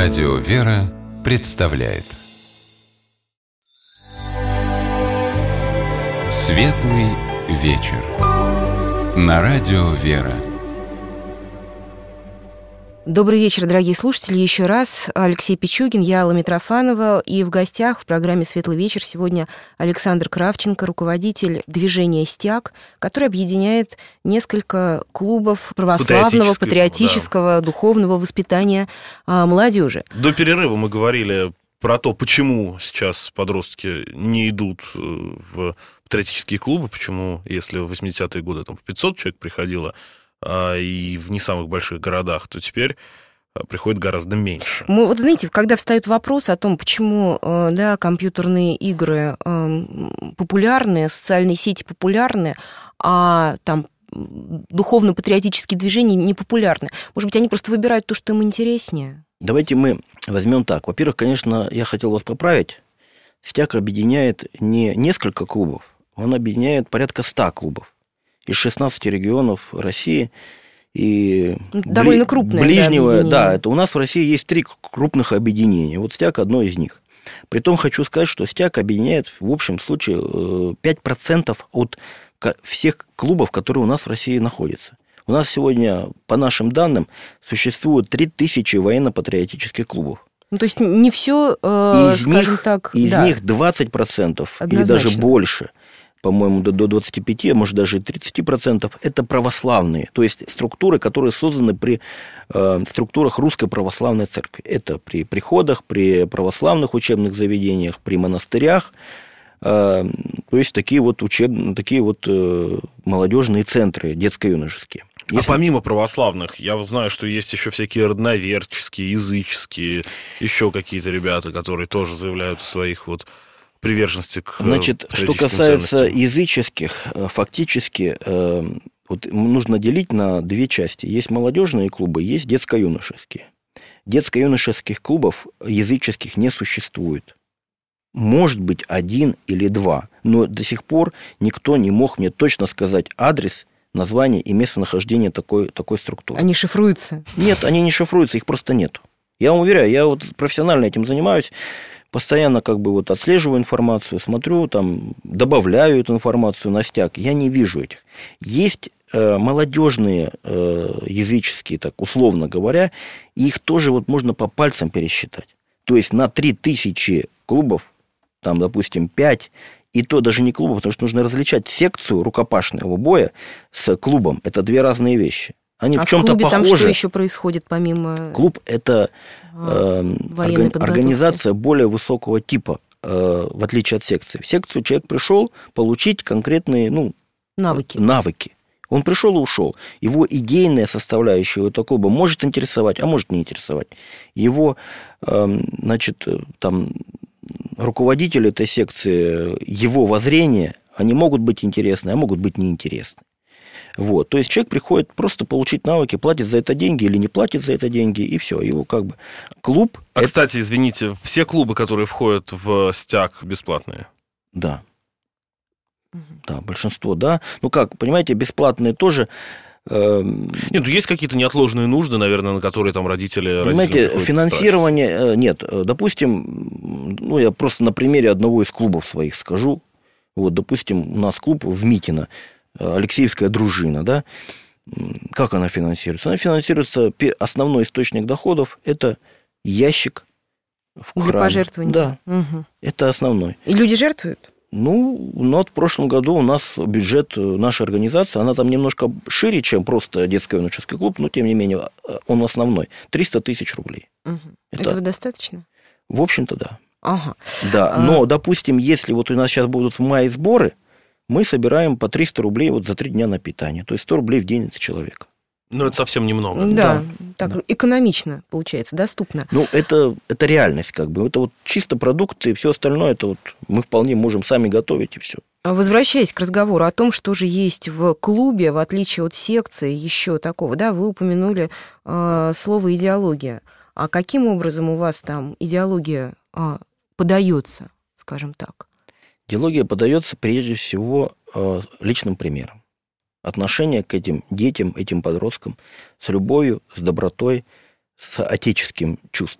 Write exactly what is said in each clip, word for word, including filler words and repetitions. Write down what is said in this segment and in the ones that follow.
Радио «Вера» представляет Светлый вечер на Радио «Вера». Добрый вечер, дорогие слушатели. Еще раз Алексей Пичугин, я Алла Митрофанова. И в гостях в программе «Светлый вечер» сегодня Александр Кравченко, руководитель движения «Стяг», который объединяет несколько клубов православного, патриотического, да. духовного воспитания а, молодежи. До перерыва мы говорили про то, почему сейчас подростки не идут в патриотические клубы, почему, если в восьмидесятые годы там пятьсот человек приходило, и в не самых больших городах, то теперь приходит гораздо меньше. Мы, вот знаете, когда встает вопрос о том, почему да, компьютерные игры популярны, социальные сети популярны, а там духовно-патриотические движения не популярны, может быть, они просто выбирают то, что им интереснее? Давайте мы возьмем так. Во-первых, конечно, я хотел вас поправить. Стяг объединяет не несколько клубов, он объединяет порядка ста клубов из шестнадцати регионов России и довольно крупное ближнего, да, да, это у нас в России есть три крупных объединения. Вот Стяг одно из них. Притом хочу сказать, что Стяг объединяет в общем случае пять процентов от всех клубов, которые у нас в России находятся. У нас сегодня, по нашим данным, существует три тысячи военно-патриотических клубов. Ну, то есть не все, э, из скажем них, так, из да. них двадцать процентов Однозначно. Или даже больше, по-моему, до двадцати пяти, а может даже тридцати процентов, это православные, то есть структуры, которые созданы при э, структурах Русской Православной Церкви. Это при приходах, при православных учебных заведениях, при монастырях, э, то есть такие вот, учеб... такие вот э, молодежные центры детско-юношеские. Если... А помимо православных, я знаю, что есть еще всякие родноверческие, языческие, еще какие-то ребята, которые тоже заявляют о своих вот приверженности к Значит, что касается ценностям. Языческих, фактически э, вот нужно делить на две части. Есть молодежные клубы, есть детско-юношеские. Детско-юношеских клубов языческих не существует. Может быть, один или два, но до сих пор никто не мог мне точно сказать адрес, название и местонахождение такой, такой структуры. Они шифруются? Нет, они не шифруются, их просто нет. Я вам уверяю, я вот профессионально этим занимаюсь. Постоянно как бы вот отслеживаю информацию, смотрю, там, добавляю эту информацию на Стяг. Я не вижу этих. Есть э, молодежные э, языческие, так условно говоря, и их тоже вот можно по пальцам пересчитать. То есть на три тысячи клубов, там, допустим, пять, и то даже не клубов, потому что нужно различать секцию рукопашного боя с клубом. Это две разные вещи. Они а в чем-то клубе похожи. Там что еще происходит помимо... Клуб – это э, органи- организация более высокого типа, э, в отличие от секции. В секцию человек пришел получить конкретные ну, навыки. навыки. Он пришел и ушел. Его идейная составляющая этого клуба может интересовать, а может не интересовать. Его э, значит, там, руководитель этой секции, его воззрения, они могут быть интересны, а могут быть неинтересны. Вот. То есть человек приходит просто получить навыки, платит за это деньги или не платит за это деньги, и все. Его как бы клуб... А, это... кстати, извините, все клубы, которые входят в Стяг, бесплатные? Да. Угу. Да, большинство, да. Ну как, понимаете, бесплатные тоже... Э... Нет, ну есть какие-то неотложные нужды, наверное, на которые там родители... Понимаете, финансирование... Тратить. Нет, допустим, ну я просто на примере одного из клубов своих скажу. Вот, допустим, у нас клуб в Митино, Алексеевская дружина, да, как она финансируется? Она финансируется, основной источник доходов – это ящик в храме. Для пожертвований? Да, угу. Это основной. И люди жертвуют? Ну, ну, вот в прошлом году у нас бюджет нашей организации, она там немножко шире, чем просто детско-юношеский клуб, но, тем не менее, он основной. триста тысяч рублей. Угу. Это... Этого достаточно? В общем-то, да. Ага. Да, но, а... допустим, если вот у нас сейчас будут в мае сборы, мы собираем по триста рублей вот за три дня на питание. То есть сто рублей в день за человека. Ну, это совсем немного. Да, да. так да. экономично получается, доступно. Ну, это, это реальность как бы. Это вот чисто продукты, и все остальное, это вот мы вполне можем сами готовить, и все. Возвращаясь к разговору о том, что же есть в клубе, в отличие от секции, еще такого, да, вы упомянули э, слово «идеология». А каким образом у вас там идеология э, подается, скажем так? Идеология подается прежде всего э, личным примером. Отношение к этим детям, этим подросткам с любовью, с добротой, с отеческим чувством.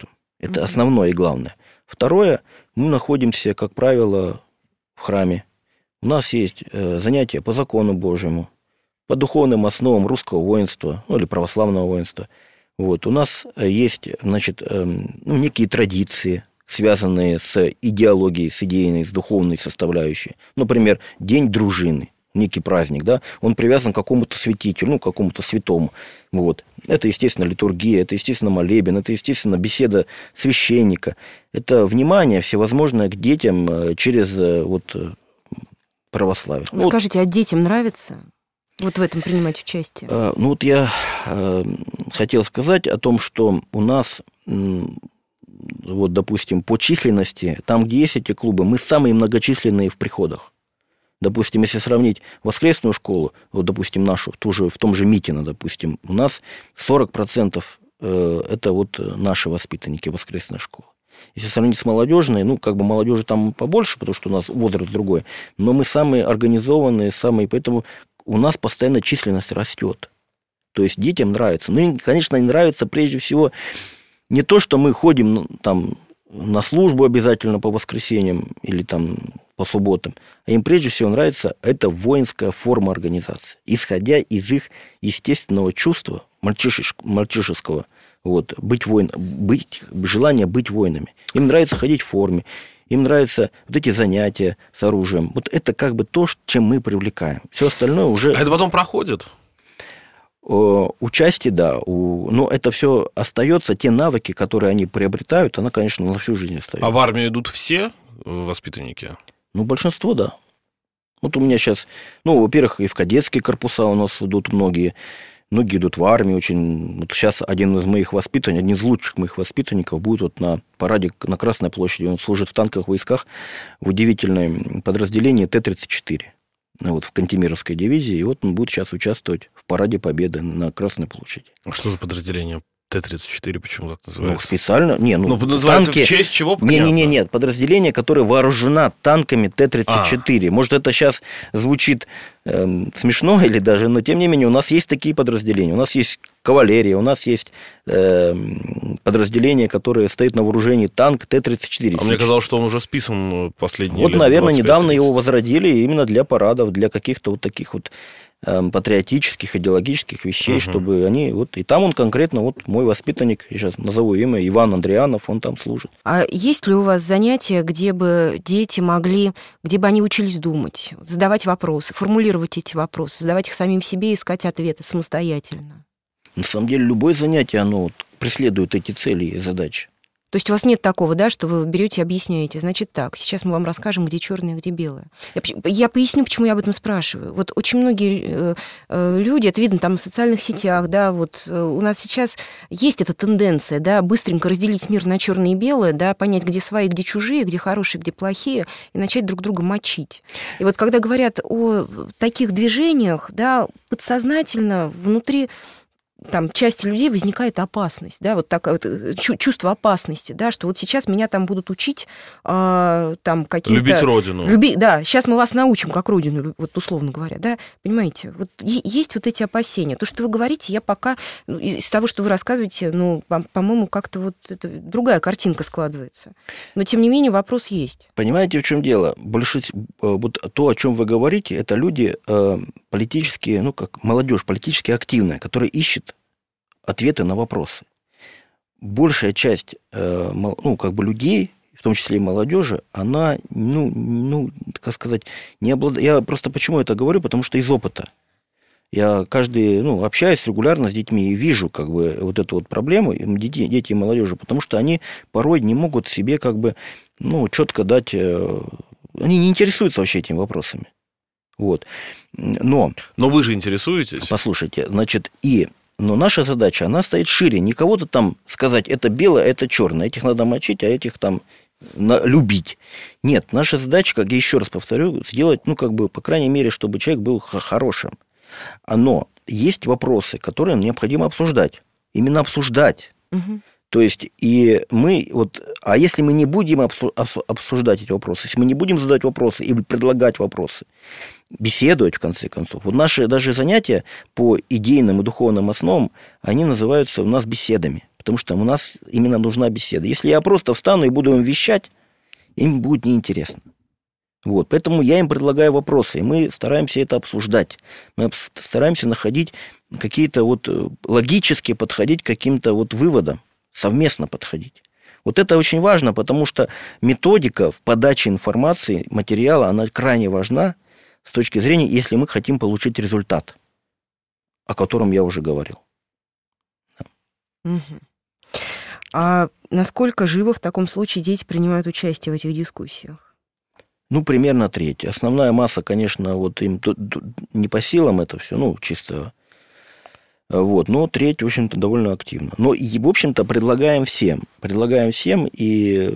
Это основное и главное. Второе, мы находимся, как правило, в храме. У нас есть занятия по закону Божьему, по духовным основам русского воинства, ну, или православного воинства. Вот. У нас есть, значит, ну, некие традиции, связанные с идеологией, с идейной, с духовной составляющей. Например, День дружины, некий праздник, да, он привязан к какому-то святителю, ну, к какому-то святому. Вот. Это, естественно, литургия, это, естественно, молебен, это, естественно, беседа священника. Это внимание всевозможное к детям через вот, православие. Ну, скажите, а детям нравится вот в этом принимать участие? Ну, вот я хотел сказать о том, что у нас... Вот, допустим, по численности, там, где есть эти клубы, мы самые многочисленные в приходах. Допустим, если сравнить воскресную школу, вот, допустим, нашу, в, ту же, в том же Митино, допустим, у нас сорок процентов это вот наши воспитанники воскресной школы. Если сравнить с молодежной, ну, как бы молодежи там побольше, потому что у нас возраст другой, но мы самые организованные, самые, поэтому у нас постоянно численность растет. То есть детям нравится. Ну, и, конечно, им нравится прежде всего... Не то, что мы ходим там, на службу обязательно по воскресеньям или там, по субботам, а им прежде всего нравится эта воинская форма организации, исходя из их естественного чувства, мальчишеского, вот, быть воин, быть, желания быть воинами. Им нравится ходить в форме, им нравятся вот эти занятия с оружием. Вот это как бы то, чем мы привлекаем. Все остальное уже... А это потом проходит? Участие, да, у, но это все остается, те навыки, которые они приобретают, она, конечно, на всю жизнь остается. А в армию идут все воспитанники? Ну, большинство, да. Вот у меня сейчас, ну, во-первых, и в кадетские корпуса у нас идут многие, многие идут в армию очень. Вот сейчас один из моих воспитанников, один из лучших моих воспитанников будет вот на параде на Красной площади, он служит в танковых войсках в удивительном подразделении Т тридцать четыре. Вот в Кантемировской дивизии, и вот он будет сейчас участвовать в параде Победы на Красной площади. А что за подразделение Т тридцать четыре, почему так называется? Ну, специально, не, ну, ну называется танки... в честь чего? Не, не, не, нет, подразделение, которое вооружено танками Т тридцать четыре. А. Может, это сейчас звучит э, смешно или даже, но тем не менее у нас есть такие подразделения, у нас есть кавалерия, у нас есть э, подразделение, которое стоит на вооружении танк Т тридцать четыре. А мне казалось, что он уже списан последние Вот, лет наверное, двадцать пять недавно тридцать. его возродили именно для парадов, для каких-то вот таких вот патриотических, идеологических вещей, uh-huh. чтобы они... Вот, и там он конкретно, вот мой воспитанник, я сейчас назову имя, Иван Андрианов, он там служит. А есть ли у вас занятия, где бы дети могли, где бы они учились думать, задавать вопросы, формулировать эти вопросы, задавать их самим себе, искать ответы самостоятельно? На самом деле, любое занятие, оно вот преследует эти цели и задачи. То есть у вас нет такого, да, что вы берете и объясняете, значит так, сейчас мы вам расскажем, где черное, где белое. Я, я поясню, почему я об этом спрашиваю. Вот очень многие э, э, люди, это видно там в социальных сетях, да, вот э, у нас сейчас есть эта тенденция, да, быстренько разделить мир на черное и белое, да, понять, где свои, где чужие, где хорошие, где плохие, и начать друг друга мочить. И вот когда говорят о таких движениях, да, подсознательно внутри там части людей возникает опасность, да, вот такое вот чувство опасности, да, что вот сейчас меня там будут учить э, там каким-то... Любить родину. Люби... Да, сейчас мы вас научим, как родину, вот условно говоря, да, понимаете, вот есть вот эти опасения. То, что вы говорите, я пока, из того, что вы рассказываете, ну, по-моему, как-то вот это другая картинка складывается. Но, тем не менее, вопрос есть. Понимаете, в чем дело? Больше вот то, о чем вы говорите, это люди э, политические, ну, как молодежь, политически активная, которая ищет ответы на вопросы. Большая часть э, ну, как бы людей, в том числе и молодежи, она, ну, ну, как сказать, не обладает... Я просто почему это говорю? Потому что из опыта. Я каждый, ну, общаюсь регулярно с детьми и вижу, как бы, вот эту вот проблему, дети, дети и молодежи, потому что они порой не могут себе, как бы, ну, четко дать... Э, они не интересуются вообще этими вопросами. Вот. Но... Но вы же интересуетесь? Послушайте, значит, и... Но наша задача, она стоит шире. Не кого-то там сказать, это белое, это черное. Этих надо мочить, а этих там любить. Нет, наша задача, как я еще раз повторю, сделать, ну, как бы, по крайней мере, чтобы человек был хорошим. Но есть вопросы, которые необходимо обсуждать. Именно обсуждать. Угу. То есть, и мы, вот, а если мы не будем обсуждать эти вопросы, если мы не будем задавать вопросы или предлагать вопросы, беседовать, в конце концов, вот наши даже занятия по идейным и духовным основам, они называются у нас беседами. потому что у нас именно нужна беседа. Если я просто встану и буду им вещать, им будет неинтересно. Вот, поэтому я им предлагаю вопросы, и мы стараемся это обсуждать. Мы стараемся находить какие-то вот логически подходить к каким-то вот выводам, совместно подходить. Вот это очень важно, потому что методика в подаче информации, материала, она крайне важна с точки зрения, если мы хотим получить результат, о котором я уже говорил. Угу. А насколько живо в таком случае дети принимают участие в этих дискуссиях? Ну, примерно треть. Основная масса, конечно, вот им не по силам это все, ну, чисто. Вот, но треть, в общем-то, довольно активно. Но, и, в общем-то, предлагаем всем. Предлагаем всем, и,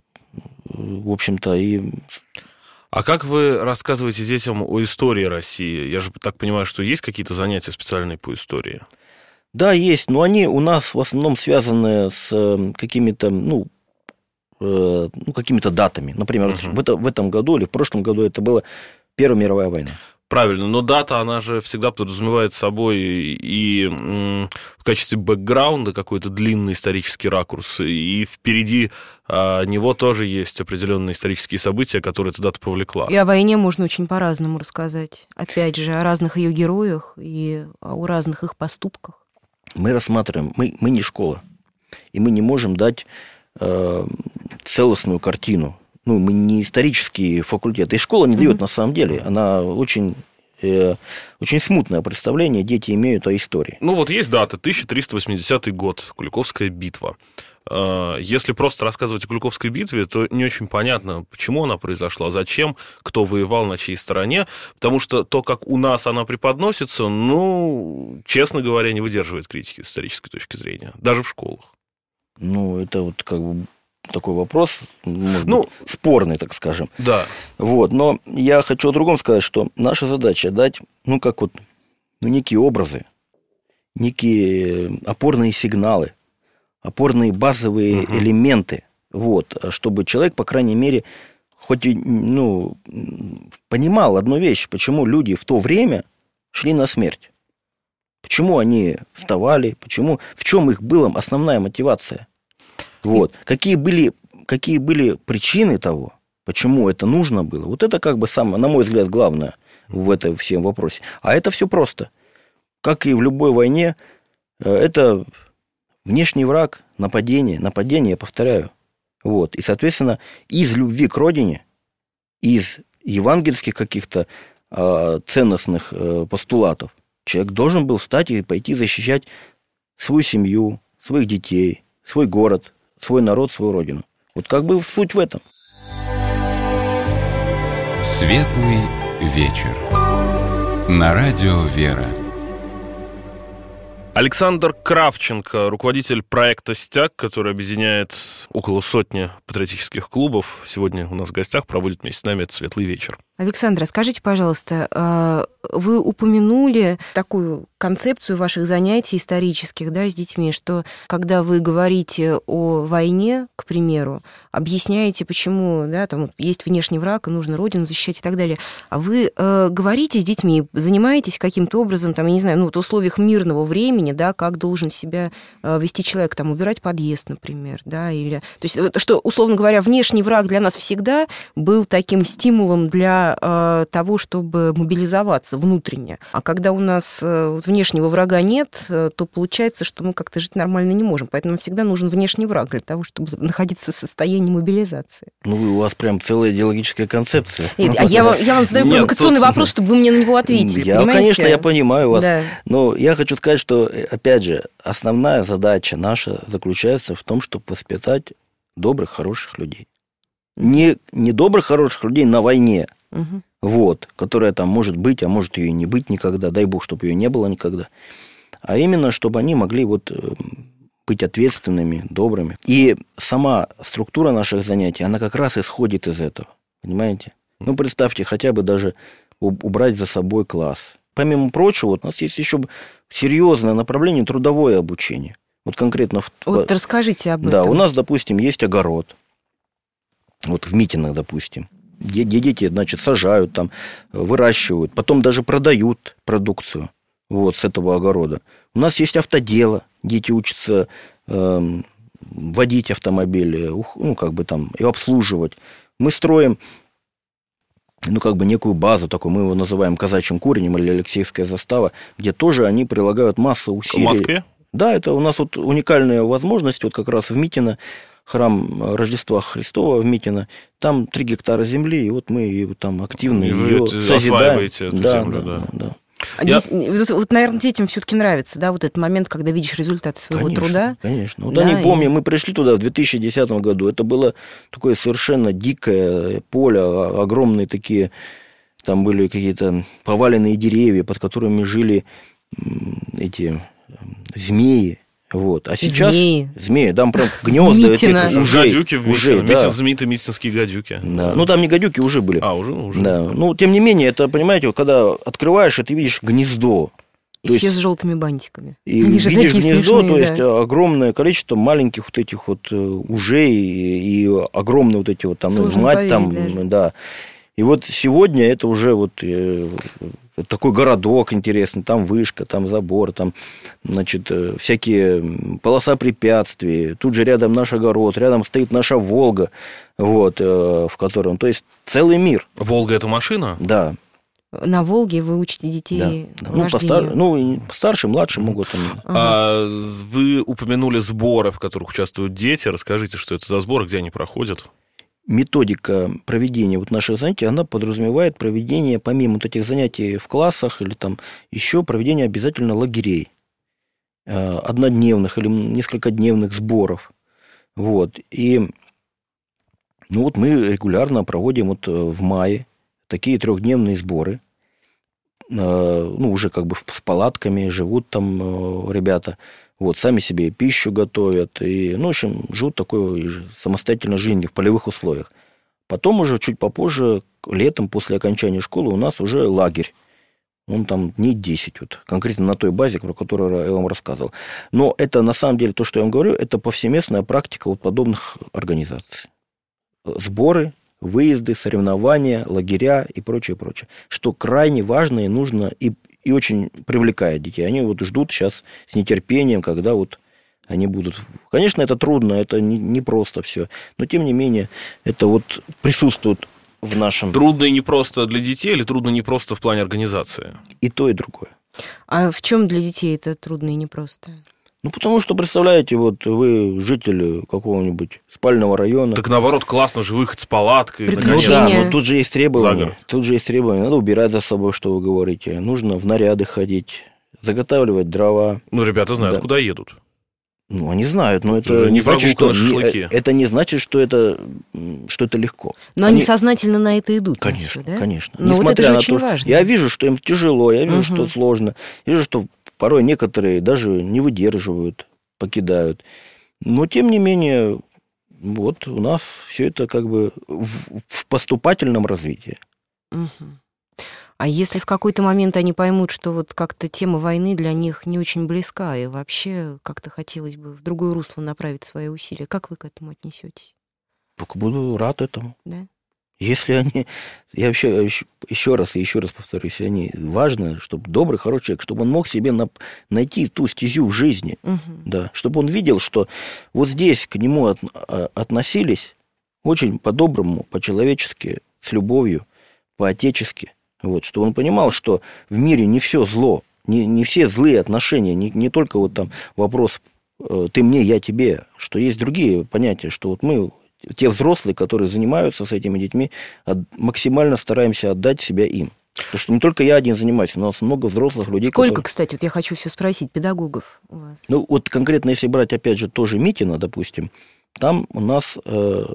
в общем-то, и... А как вы рассказываете детям о истории России? Я же так понимаю, что есть какие-то занятия специальные по истории? Да, есть, но они у нас в основном связаны с какими-то, ну, э, ну какими-то датами. Например, угу. в, это, в этом году или в прошлом году это была Первая мировая война. Правильно, но дата, она же всегда подразумевает собой и м, в качестве бэкграунда какой-то длинный исторический ракурс, и впереди а, него тоже есть определенные исторические события, которые эта дата повлекла. И о войне можно очень по-разному рассказать. Опять же, о разных ее героях и о разных их поступках. Мы рассматриваем, мы, мы не школа, и мы не можем дать э, целостную картину. Ну, мы не исторический факультет. И школа не дает, mm-hmm. на самом деле. Она очень, э, очень смутное представление дети имеют о истории. Ну, вот есть дата, тысяча триста восьмидесятый год, Куликовская битва. Если просто рассказывать о Куликовской битве, то не очень понятно, почему она произошла, зачем, кто воевал на чьей стороне, потому что то, как у нас она преподносится, ну, честно говоря, не выдерживает критики с исторической точки зрения, даже в школах. Ну, это вот как бы такой вопрос, может ну, быть, спорный, так скажем. Да. Вот, но я хочу о другом сказать, что наша задача дать, ну, как вот, ну, некие образы, некие опорные сигналы, опорные базовые uh-huh. элементы, вот, чтобы человек, по крайней мере, хоть и, ну, понимал одну вещь, почему люди в то время шли на смерть. Почему они вставали, почему, в чем их была основная мотивация. Вот. Какие были, какие были причины того, почему это нужно было. Вот это как бы самое, на мой взгляд, главное в этом всем вопросе. А это все просто. Как и в любой войне, это внешний враг, нападение, нападение, повторяю. Вот. И, соответственно, из любви к родине, из евангельских каких-то э, ценностных э, постулатов человек должен был встать и пойти защищать свою семью, своих детей, свой город, свой народ, свою родину. Вот как бы суть в этом. Светлый вечер. На радио «Вера». Александр Кравченко, руководитель проекта «Стяг», который объединяет около сотни патриотических клубов. Сегодня у нас в гостях, проводит вместе с нами этот светлый вечер. Александр, скажите, пожалуйста, вы упомянули такую концепцию ваших занятий исторических, да, с детьми, что когда вы говорите о войне, к примеру, объясняете, почему, да, там есть внешний враг, и нужно родину защищать и так далее, а вы э, говорите с детьми, занимаетесь каким-то образом, там, я не знаю, ну, в условиях мирного времени, да, как должен себя э, вести человек, там, убирать подъезд, например, да, или... То есть, что, условно говоря, внешний враг для нас всегда был таким стимулом для того, чтобы мобилизоваться внутренне. А когда у нас внешнего врага нет, то получается, что мы как-то жить нормально не можем. Поэтому нам всегда нужен внешний враг для того, чтобы находиться в состоянии мобилизации. Ну, у вас прям целая идеологическая концепция. Нет, а я, я вам задаю провокационный Нет, вопрос, чтобы вы мне на него ответили. Я, понимаете? Конечно, я понимаю вас. Да. Но я хочу сказать, что, опять же, основная задача наша заключается в том, чтобы воспитать добрых, хороших людей. Не, не добрых, хороших людей на войне, угу. вот, которая там может быть, а может ее и не быть никогда, дай бог, чтобы ее не было никогда, а именно, чтобы они могли вот быть ответственными, добрыми. И сама структура наших занятий, она как раз исходит из этого, понимаете? Ну, представьте, хотя бы даже убрать за собой класс. Помимо прочего, вот у нас есть еще серьезное направление трудовое обучение. Вот конкретно... Вот расскажите об этом. Да, у нас, допустим, есть огород. Вот в Митинах, допустим, где дети, значит, сажают там, выращивают, потом даже продают продукцию. вот, с этого огорода. У нас есть автодело, дети учатся э, водить автомобили, ну, как бы там, и обслуживать. Мы строим, ну, как бы некую базу такую, мы его называем казачьим куренем или Алексеевская застава, где тоже они прилагают массу усилий. В Москве? Да, это у нас вот уникальная возможность, вот как раз в Митино, храм Рождества Христова в Митино, там три гектара земли, и вот мы и там активно и ее созидаем. Осваиваете эту да, землю, да, да. да. А Я... здесь, вот, вот, наверное, детям все-таки нравится, да, вот этот момент, когда видишь результаты своего конечно, труда. Конечно. Вот да, они, помню, и... мы пришли туда в две тысячи десятом году, это было такое совершенно дикое поле, огромные такие, там были какие-то поваленные деревья, под которыми жили эти змеи. Вот. А сейчас змеи, змеи там прям гнезда этих ужей. Гадюки в ужей, Митино, да. знаменитые митинские гадюки. Да. Ну, там не гадюки, уже были. А, уже? уже. Да. Ну, тем не менее, это, понимаете, вот, когда открываешь, и ты видишь гнездо. и то все есть, с желтыми бантиками. и Они же видишь такие гнездо, смешные, то да. есть огромное количество маленьких вот этих вот ужей и, и огромные вот эти вот там, ну, мать там, даже. да. И вот сегодня это уже вот э, такой городок интересный, там вышка, там забор, там, значит, э, всякие полоса препятствий, тут же рядом наш огород, рядом стоит наша «Волга», вот, э, в котором, то есть целый мир. «Волга» — это машина? Да. На «Волге» вы учите детей да. Ну, постар... ну, старше, младше могут. Там... Ага. А, вы упомянули сборы, в которых участвуют дети. Расскажите, что это за сборы, где они проходят? Методика проведения вот наших занятий, она подразумевает проведение, помимо вот этих занятий в классах или там еще проведение обязательно лагерей, однодневных или несколькодневных сборов. Вот. И ну, вот мы регулярно проводим вот в мае такие трехдневные сборы. Ну, уже как бы с палатками живут там ребята. Вот, сами себе пищу готовят. И, ну, в общем, живут такой самостоятельной жизнью в полевых условиях. Потом уже чуть попозже, летом, после окончания школы, у нас уже лагерь. Он там дней десять, вот, конкретно на той базе, про которую я вам рассказывал. Но это, на самом деле, то, что я вам говорю, это повсеместная практика вот подобных организаций. Сборы, выезды, соревнования, лагеря и прочее, прочее. Что крайне важно и нужно, и, и очень привлекает детей. Они вот ждут сейчас с нетерпением, когда вот они будут... Конечно, это трудно, это не, не просто все, но, тем не менее, это вот присутствует в нашем... Трудно и непросто для детей или трудно не просто в плане организации? И то, и другое. А в чем для детей это трудно и непросто? Ну, потому что, представляете, вот вы житель какого-нибудь спального района. Так, наоборот, классно же выход с палаткой. Ну да, но тут же есть требования. Загор. Тут же есть требования. Надо убирать за собой, что вы говорите. Нужно в наряды ходить, заготавливать дрова. Ну, ребята знают, да. куда едут. Ну, они знают, но это, это не не значит, что, на шашлыки. это не значит, что это, что это легко. Но они, они сознательно на это идут. Конечно, все, да? конечно. Но вот это же очень то, важно. Я вижу, что им тяжело, я вижу, угу. что сложно. Я вижу, что порой некоторые даже не выдерживают, покидают. Но, тем не менее, вот у нас все это как бы в, в поступательном развитии. Угу. А если в какой-то момент они поймут, что вот как-то тема войны для них не очень близка, и вообще как-то хотелось бы в другое русло направить свои усилия, как вы к этому отнесетесь? Только буду рад этому. Да? Если они... Я вообще еще раз и еще раз повторюсь, они важно, чтобы добрый, хороший человек, чтобы он мог себе на, найти ту стезю в жизни, угу. да, чтобы он видел, что вот здесь к нему от, относились очень по-доброму, по-человечески, с любовью, по-отечески. Вот, чтобы он понимал, что в мире не все зло, не, не все злые отношения, не, не только вот там вопрос «ты мне, я тебе», что есть другие понятия, что вот мы... Те взрослые, которые занимаются с этими детьми, максимально стараемся отдать себя им. Потому что не только я один занимаюсь, у нас много взрослых людей. Сколько, которые... кстати, вот я хочу все спросить, педагогов у вас? Ну, вот конкретно, если брать, опять же, тоже Митино, допустим, там у нас э,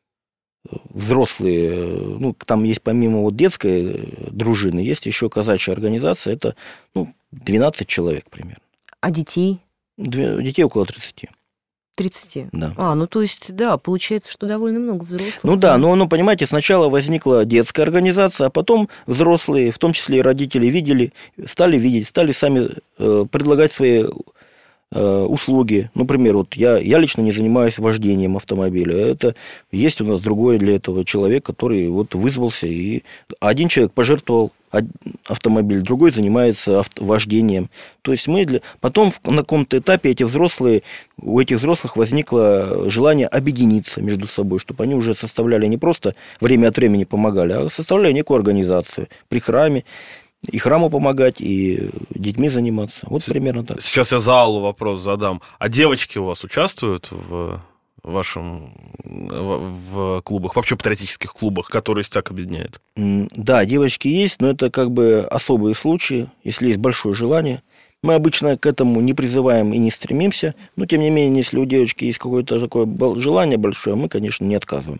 взрослые, ну, там есть помимо вот детской дружины, есть еще казачья организация, это, ну, двенадцать человек примерно. А детей? Две, детей около тридцати. тридцати? Да. А, ну то есть, да, получается, что довольно много взрослых. Ну да, но, ну, понимаете, сначала возникла детская организация, а потом взрослые, в том числе и родители, видели, стали видеть, стали сами э, предлагать свои услуги. Например, вот я, я лично не занимаюсь вождением автомобиля. Это есть у нас другой для этого человек, который вот вызвался, и один человек пожертвовал автомобиль, другой занимается авто, вождением. То есть мы для... Потом на каком-то этапе эти взрослые, у этих взрослых возникло желание объединиться между собой, чтобы они уже составляли не просто время от времени помогали, а составляли некую организацию при храме. И храму помогать, и детьми заниматься. Вот С- примерно так. Сейчас я за Аллу вопрос задам. А девочки у вас участвуют в вашем в, в клубах, вообще патриотических клубах, которые СТЯГ объединяет? Да, девочки есть, но это как бы особые случаи, если есть большое желание. Мы обычно к этому не призываем и не стремимся, но тем не менее, если у девочки есть какое-то такое желание большое, мы, конечно, не отказываем.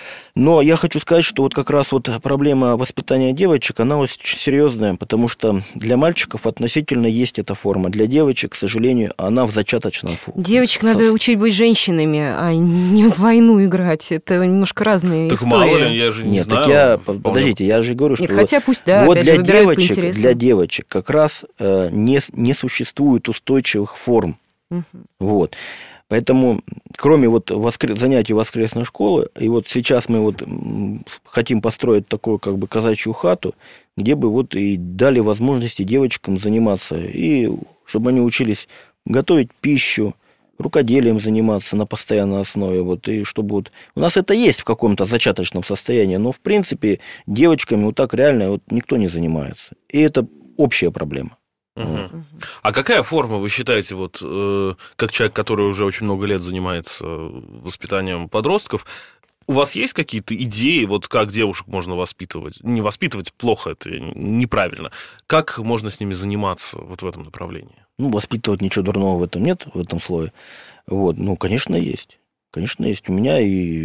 Но я хочу сказать, что вот как раз вот проблема воспитания девочек, она очень серьезная, потому что для мальчиков относительно есть эта форма. Для девочек, к сожалению, она в зачаточном форме. Девочек надо учить быть женщинами, а не в войну играть. Это немножко разные так истории. Так мало ли, я же не Нет, знаю. так я, вполне... подождите, я же говорю, что Нет, хотя пусть, да, вот для же, девочек, для девочек как раз э, не, не существует устойчивых форм. Угу. Вот. Поэтому, кроме вот воскр... занятий воскресной школы, и вот сейчас мы вот хотим построить такую как бы казачью хату, где бы вот и дали возможности девочкам заниматься, и чтобы они учились готовить пищу, рукоделием заниматься на постоянной основе, вот, и чтобы вот... У нас это есть в каком-то зачаточном состоянии, но, в принципе, девочками вот так реально вот никто не занимается. И это общая проблема. Угу. А какая форма, вы считаете, вот, э, как человек, который уже очень много лет занимается воспитанием подростков, у вас есть какие-то идеи, вот как девушек можно воспитывать? Не воспитывать плохо, это неправильно. Как можно с ними заниматься вот в этом направлении? Ну, воспитывать ничего дурного в этом нет, в этом слое. Вот. Ну, конечно, есть. Конечно, есть у меня,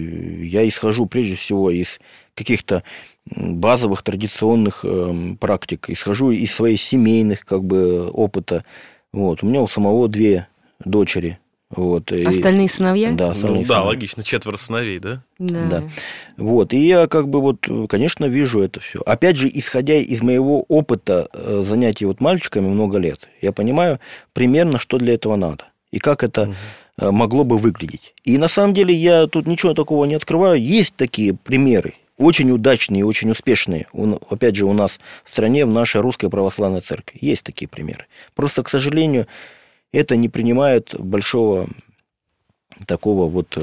и я исхожу прежде всего из каких-то базовых традиционных э, практик, исхожу из своих семейных как бы опыта. Вот. У меня у самого две дочери. Вот. Остальные и, сыновья? Ну, Да, остальные да, сыновья. логично, четверо сыновей, да? Да. Да. Вот. И я как бы вот, конечно, вижу это все. Опять же, исходя из моего опыта занятий вот мальчиками много лет, я понимаю примерно, что для этого надо. И как это угу. могло бы выглядеть. И на самом деле я тут ничего такого не открываю. Есть такие примеры, очень удачные и очень успешные, опять же, у нас в стране, в нашей Русской Православной Церкви. Есть такие примеры. Просто, к сожалению, это не принимает большого такого вот,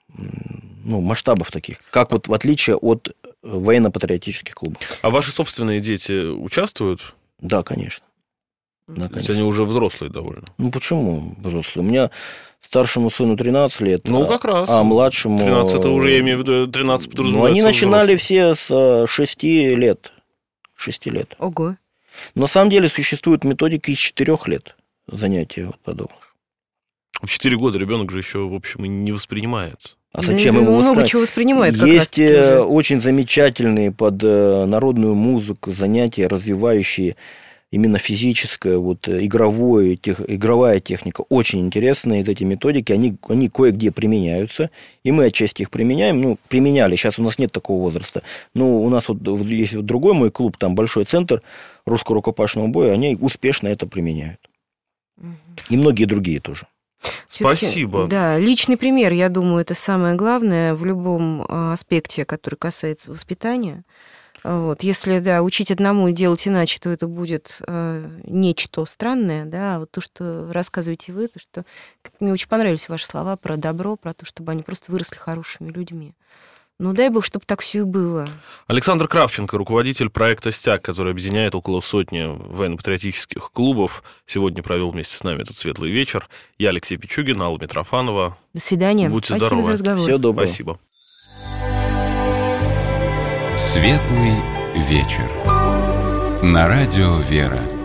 ну, масштабов таких, как вот в отличие от военно-патриотических клубов. А ваши собственные дети участвуют? Да, конечно. Да, То есть они уже взрослые довольно. Ну, почему взрослые? У меня старшему сыну тринадцать лет, ну, как раз. а младшему... тринадцать, это уже, я имею в виду, тринадцать подразумевается. Ну, они начинали взрослые. все с шести лет. шести лет. Ого. На самом деле существуют методики из четырех лет занятия вот подобных. В четыре года ребенок же еще, в общем, и не воспринимает. А зачем да, ему много воспринимать? чего воспринимает как Есть раз очень замечательные под народную музыку занятия, развивающие именно физическое, вот, игровое, тех, игровая техника. Очень интересные эти методики, они, они кое-где применяются, и мы отчасти их применяем. Ну, применяли, сейчас у нас нет такого возраста. Но у нас вот есть вот другой мой клуб, там большой центр русского рукопашного боя, они успешно это применяют. И многие другие тоже. Всё-таки, спасибо. Да, личный пример, я думаю, это самое главное в любом аспекте, который касается воспитания. Вот. Если, да, учить одному и делать иначе, то это будет э, нечто странное, да, а вот то, что рассказываете вы, то, что мне очень понравились ваши слова про добро, про то, чтобы они просто выросли хорошими людьми. Ну, дай бог, чтобы так все и было. Александр Кравченко, руководитель проекта «СТЯГ», который объединяет около сотни военно-патриотических клубов, сегодня провел вместе с нами этот светлый вечер. Я Алексей Пичугин, Алла Митрофанова. До свидания. Будьте Спасибо здоровы. за разговор. Всего доброго. Спасибо. Светлый вечер. На радио «Вера».